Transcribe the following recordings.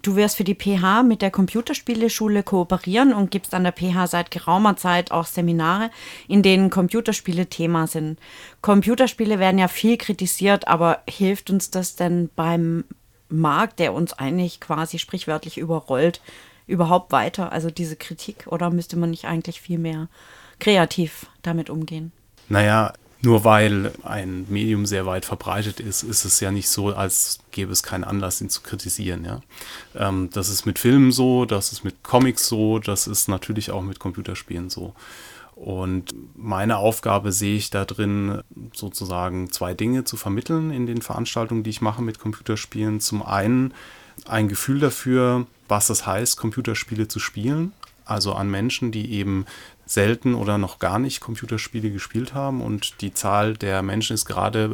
Du wirst für die PH mit der Computerspieleschule kooperieren und gibst an der PH seit geraumer Zeit auch Seminare, in denen Computerspiele Thema sind. Computerspiele werden ja viel kritisiert, aber hilft uns das denn beim Markt, der uns eigentlich quasi sprichwörtlich überrollt, überhaupt weiter? Also diese Kritik, oder müsste man nicht eigentlich viel mehr kreativ damit umgehen? Naja, nur weil ein Medium sehr weit verbreitet ist, ist es ja nicht so, als gäbe es keinen Anlass, ihn zu kritisieren. Ja? Das ist mit Filmen so, das ist mit Comics so, das ist natürlich auch mit Computerspielen so. Und meine Aufgabe sehe ich da drin, sozusagen zwei Dinge zu vermitteln in den Veranstaltungen, die ich mache mit Computerspielen. Zum einen ein Gefühl dafür, was es heißt, Computerspiele zu spielen. Also an Menschen, die eben selten oder noch gar nicht Computerspiele gespielt haben. Und die Zahl der Menschen ist gerade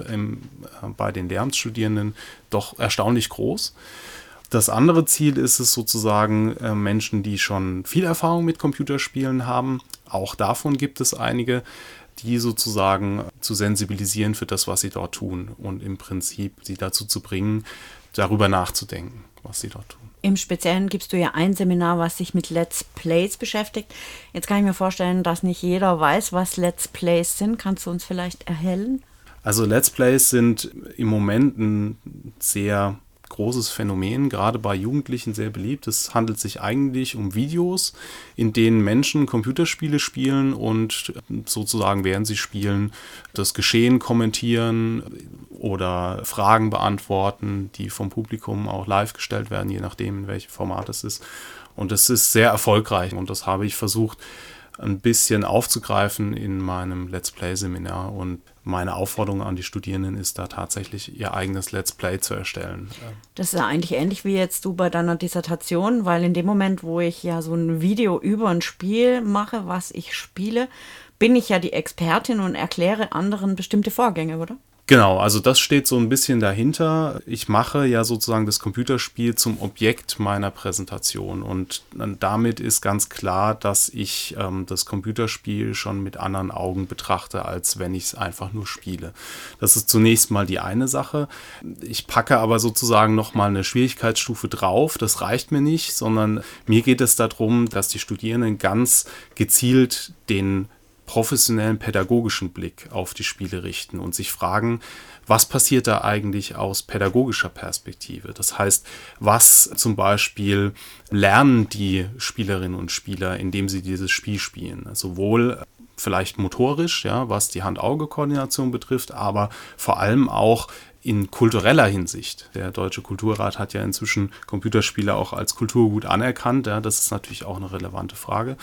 bei den Lehramtsstudierenden doch erstaunlich groß. Das andere Ziel ist es sozusagen, Menschen, die schon viel Erfahrung mit Computerspielen haben, auch davon gibt es einige, die sozusagen zu sensibilisieren für das, was sie dort tun und im Prinzip sie dazu zu bringen, darüber nachzudenken, was sie dort tun. Im Speziellen gibst du ja ein Seminar, was sich mit Let's Plays beschäftigt. Jetzt kann ich mir vorstellen, dass nicht jeder weiß, was Let's Plays sind. Kannst du uns vielleicht erhellen? Also Let's Plays sind im Moment ein sehr großes Phänomen, gerade bei Jugendlichen sehr beliebt. Es handelt sich eigentlich um Videos, in denen Menschen Computerspiele spielen und sozusagen, während sie spielen, das Geschehen kommentieren oder Fragen beantworten, die vom Publikum auch live gestellt werden, je nachdem, in welchem Format es ist. Und das ist sehr erfolgreich und das habe ich versucht, ein bisschen aufzugreifen in meinem Let's Play-Seminar. Und meine Aufforderung an die Studierenden ist da tatsächlich ihr eigenes Let's Play zu erstellen. Das ist ja eigentlich ähnlich wie jetzt du bei deiner Dissertation, weil in dem Moment, wo ich ja so ein Video über ein Spiel mache, was ich spiele, bin ich ja die Expertin und erkläre anderen bestimmte Vorgänge, oder? Genau, also das steht so ein bisschen dahinter. Ich mache ja sozusagen das Computerspiel zum Objekt meiner Präsentation und damit ist ganz klar, dass ich das Computerspiel schon mit anderen Augen betrachte, als wenn ich es einfach nur spiele. Das ist zunächst mal die eine Sache. Ich packe aber sozusagen nochmal eine Schwierigkeitsstufe drauf. Das reicht mir nicht, sondern mir geht es darum, dass die Studierenden ganz gezielt den professionellen pädagogischen Blick auf die Spiele richten und sich fragen, was passiert da eigentlich aus pädagogischer Perspektive? Das heißt, was zum Beispiel lernen die Spielerinnen und Spieler, indem sie dieses Spiel spielen? Sowohl vielleicht motorisch, ja, was die Hand-Auge-Koordination betrifft, aber vor allem auch in kultureller Hinsicht. Der Deutsche Kulturrat hat ja inzwischen Computerspiele auch als Kulturgut anerkannt. Ja, das ist natürlich auch eine relevante Frage.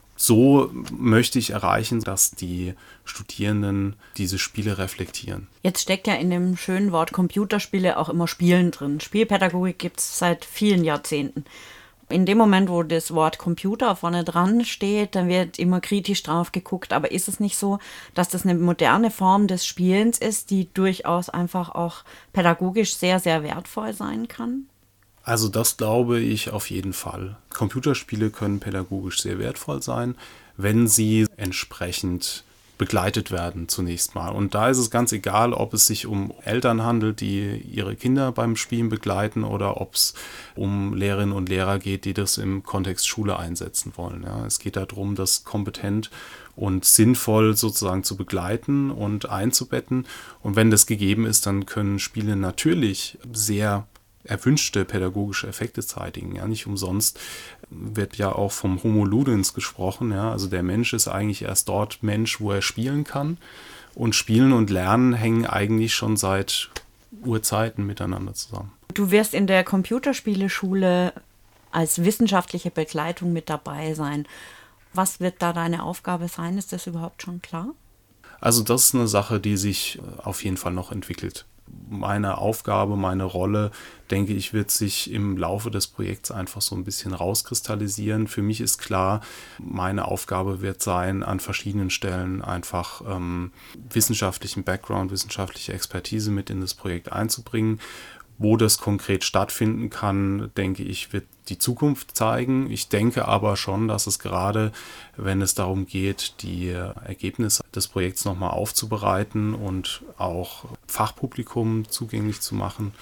So möchte ich erreichen, dass die Studierenden diese Spiele reflektieren. Jetzt steckt ja in dem schönen Wort Computerspiele auch immer Spielen drin. Spielpädagogik gibt es seit vielen Jahrzehnten. In dem Moment, wo das Wort Computer vorne dran steht, dann wird immer kritisch drauf geguckt. Aber ist es nicht so, dass das eine moderne Form des Spielens ist, die durchaus einfach auch pädagogisch sehr, sehr wertvoll sein kann? Also das glaube ich auf jeden Fall. Computerspiele können pädagogisch sehr wertvoll sein, wenn sie entsprechend begleitet werden zunächst mal. Und da ist es ganz egal, ob es sich um Eltern handelt, die ihre Kinder beim Spielen begleiten oder ob es um Lehrerinnen und Lehrer geht, die das im Kontext Schule einsetzen wollen. Ja, es geht darum, das kompetent und sinnvoll sozusagen zu begleiten und einzubetten. Und wenn das gegeben ist, dann können Spiele natürlich sehr erwünschte pädagogische Effekte zeitigen. Ja, nicht umsonst wird ja auch vom Homo ludens gesprochen. Ja, also der Mensch ist eigentlich erst dort Mensch, wo er spielen kann. Und Spielen und Lernen hängen eigentlich schon seit Urzeiten miteinander zusammen. Du wirst in der Computerspieleschule als wissenschaftliche Begleitung mit dabei sein. Was wird da deine Aufgabe sein? Ist das überhaupt schon klar? Also das ist eine Sache, die sich auf jeden Fall noch entwickelt. Meine Aufgabe, meine Rolle, denke ich, wird sich im Laufe des Projekts einfach so ein bisschen rauskristallisieren. Für mich ist klar, meine Aufgabe wird sein, an verschiedenen Stellen einfach wissenschaftlichen Background, wissenschaftliche Expertise mit in das Projekt einzubringen. Wo das konkret stattfinden kann, denke ich, wird die Zukunft zeigen. Ich denke aber schon, dass es gerade, wenn es darum geht, die Ergebnisse des Projekts nochmal aufzubereiten und auch Fachpublikum zugänglich zu machen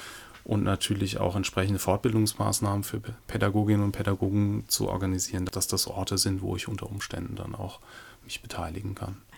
und natürlich auch entsprechende Fortbildungsmaßnahmen für Pädagoginnen und Pädagogen zu organisieren, dass das Orte sind, wo ich unter Umständen dann auch mich beteiligen kann.